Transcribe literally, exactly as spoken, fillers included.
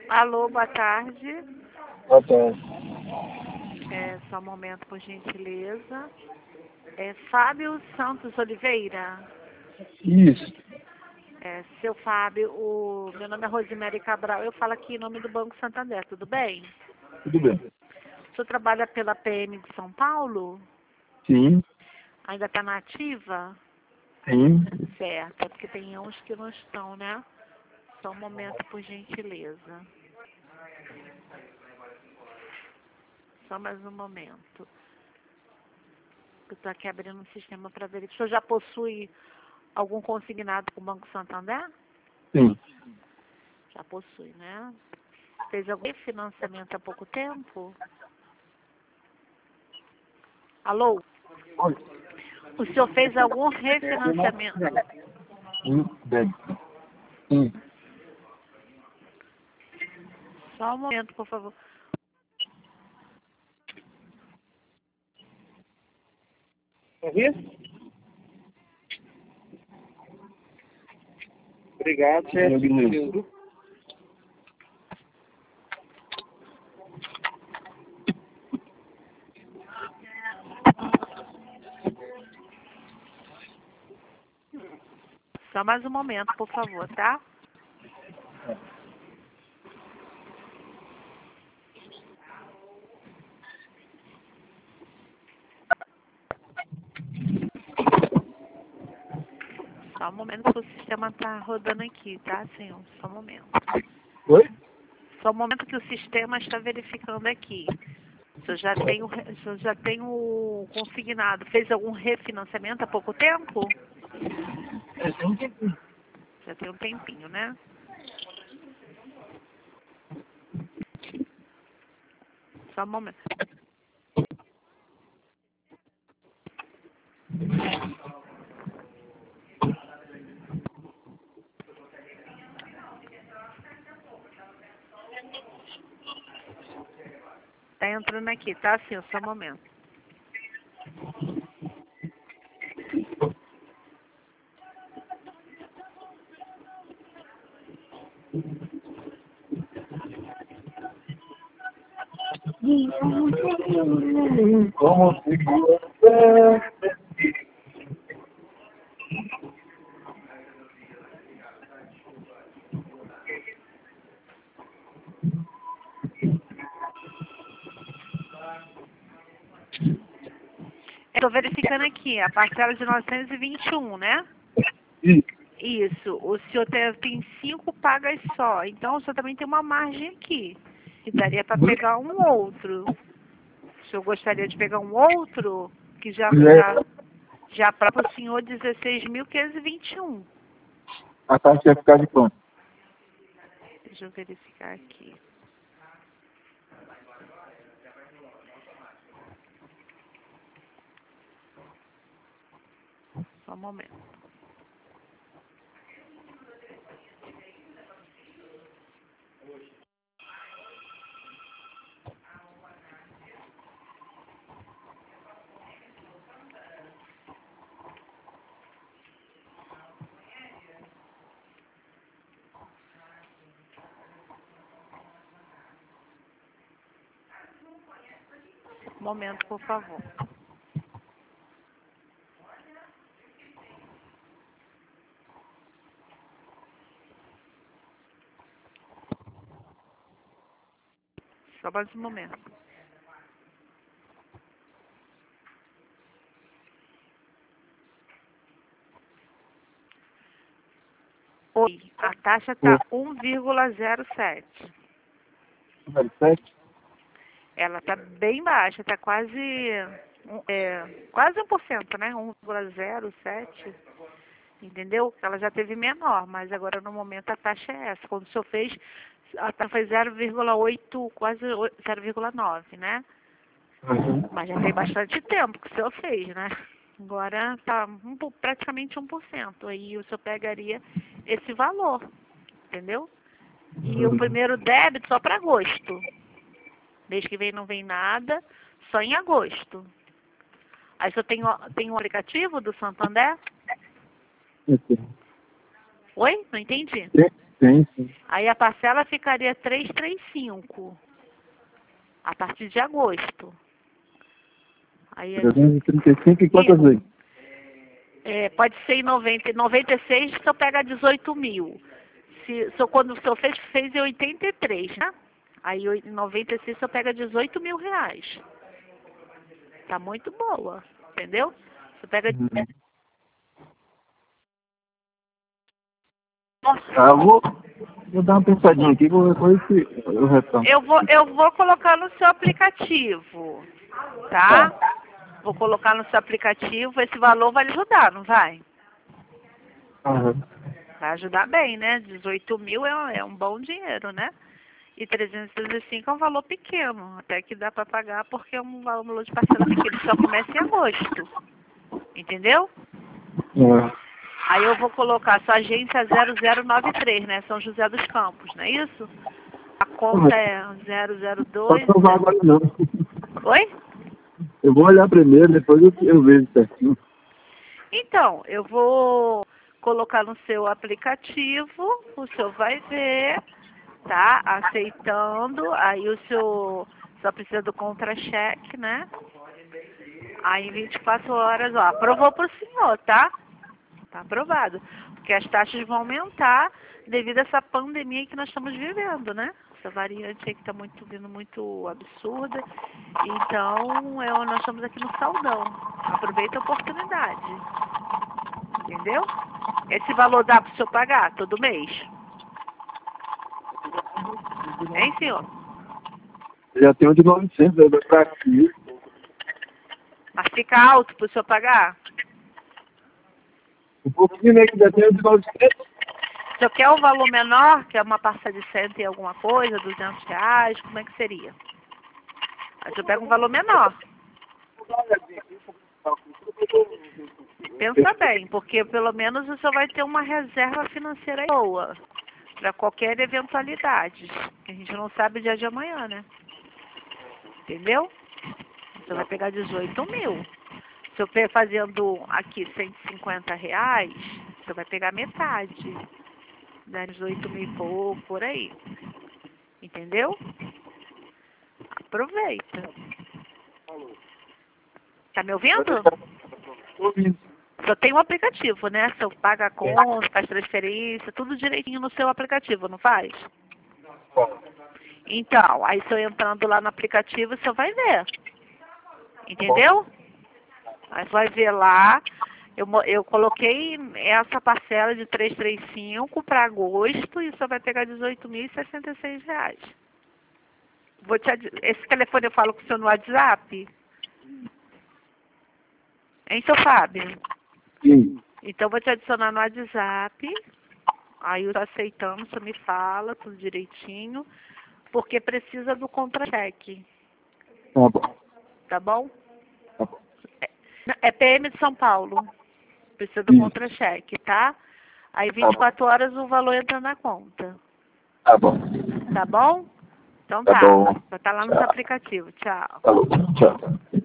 Alô, boa tarde. Boa tarde. É, só um momento, por gentileza. É Fábio Santos Oliveira. Isso. É, seu Fábio, o meu nome é Rosemary Cabral, eu falo aqui em nome do Banco Santander, tudo bem? Tudo bem. O senhor trabalha pela P M de São Paulo? Sim, Ainda está na ativa? sim. Certo, é porque tem uns que não estão, né? Só um momento, por gentileza. Só mais um momento. Eu estou aqui abrindo um sistema para verificar. O senhor já possui algum consignado com o Banco Santander? Sim. Já possui, né? Fez algum financiamento há pouco tempo? Alô? Oi. O senhor fez algum refinanciamento? Sim, bem. Sim. Só um momento, por favor. Ouvir? Obrigado, chefe. Obrigado. Só mais um momento, por favor, tá? Só um momento que o sistema tá rodando aqui, tá, senhor? Só um momento. Oi? Só um momento que o sistema está verificando aqui. O senhor já tem o, re- o senhor já tem o consignado. Fez algum refinanciamento há pouco tempo? É, tem um tempinho. Já tem um tempinho, né? Só um momento. Tá entrando aqui, tá, senhor? Só um momento. Como se você... Estou verificando aqui, a parcela de novecentos e vinte e um, né? Isso. Isso. O senhor tem, tem cinco pagas só. Então, o senhor também tem uma margem aqui. Que daria para pegar um outro. O senhor gostaria de pegar um outro? Que já, já, É, já para o senhor dezesseis mil quinhentos e vinte e um. a taxa ia ficar de quanto? Deixa eu verificar aqui. Só um momento. Um momento, por favor. Só mais um momento. Oi, a taxa está um vírgula zero sete. Número sete? Ela está bem baixa, está quase, um- é, quase um por cento, né? um vírgula zero sete, entendeu? Ela já teve menor, mas agora no momento a taxa é essa. Quando o senhor fez, a taxa foi zero vírgula oito, quase oi- zero vírgula nove, né? Uhum. Mas já tem bastante tempo que o senhor fez, né? Agora está um, po- praticamente um por cento. Aí o senhor pegaria esse valor, entendeu? E o primeiro débito só para agosto. Mês que vem não vem nada, só em agosto. Aí você tem, o- tem um aplicativo do Santander? Isso. Oi? Não entendi. Tem, Sim, sim. Aí a parcela ficaria trezentos e trinta e cinco a partir de agosto. Aí é, trezentos e trinta e cinco e quantas Isso. vezes? é, pode ser em noventa, noventa e seis, se eu pega dezoito mil. Se, se eu, quando o senhor fez, fez em oitenta e três, né? Aí em noventa e seis você pega dezoito mil reais. Tá muito boa, entendeu? Você pega. Uhum. Nossa, Ah, eu vou, vou dar uma pensadinha aqui, vou depois eu retorno. eu vou, eu vou colocar no seu aplicativo, tá? Vou colocar no seu aplicativo, esse valor vai lhe ajudar, não vai? Aham. Vai ajudar bem, né? dezoito mil é, um- é um bom dinheiro, né? E trezentos e trinta e cinco é um valor pequeno, até que dá para pagar porque é um valor de parcela pequeno, só começa em agosto. Entendeu? É. Aí eu vou colocar sua agência zero zero nove três, né? São José dos Campos, não é isso? A conta é zero zero Só dois. provar agora não. Oi? Eu vou olhar primeiro, depois eu, eu vejo certinho. Então, eu vou colocar no seu aplicativo, o senhor vai ver, tá? Aceitando, aí o senhor só precisa do contra-cheque, né? Aí em vinte e quatro horas, ó, aprovou pro senhor, tá? Tá aprovado. Porque as taxas vão aumentar devido a essa pandemia que nós estamos vivendo, né? Essa variante aí que está muito, vindo muito absurda. Então, eu, nós estamos aqui no saldão. Aproveita a oportunidade. Entendeu? Esse valor dá para o senhor pagar todo mês? Hein, senhor? Já tem um de novecentos, eu vou pra aqui. Mas fica alto para o senhor pagar? Um pouquinho, né, que já tem um de novecentos. O senhor quer um valor menor, que é uma parcela de cento e alguma coisa, duzentos reais, como é que seria? Aí o senhor pega um valor menor. Pensa bem, porque pelo menos o senhor vai ter uma reserva financeira boa para qualquer eventualidade. Que a gente não sabe o dia de amanhã, né? Entendeu? Você vai pegar dezoito mil. Se eu pe- fazendo aqui cento e cinquenta reais, você vai pegar metade. Dá dezoito mil e pouco, por aí. Entendeu? Aproveita. Tá me ouvindo? Ouvindo. Só tem um aplicativo, né? Você paga a conta, faz transferência, tudo direitinho no seu aplicativo, não faz? Então, aí se eu entrando lá no aplicativo, você vai ver. Entendeu? Aí você vai ver lá. Eu, mo- eu coloquei essa parcela de trezentos e trinta e cinco para agosto e você vai pegar dezoito mil e sessenta e seis reais. Vou te adi- Esse telefone eu falo com o senhor no WhatsApp? Hein, seu Fábio? Sim. Então, eu vou te adicionar no WhatsApp. Aí eu tô aceitando, você me fala tudo direitinho. Porque precisa do contra-cheque, Tá bom. tá bom? Tá bom. É, é P M de São Paulo. Precisa do Isso. contra-cheque, tá? Aí vinte e quatro horas o valor entra na conta. Tá bom. Tá bom? Então Tá tá. bom. Vai estar lá no Tchau. seu aplicativo. Tchau. Falou. Tchau.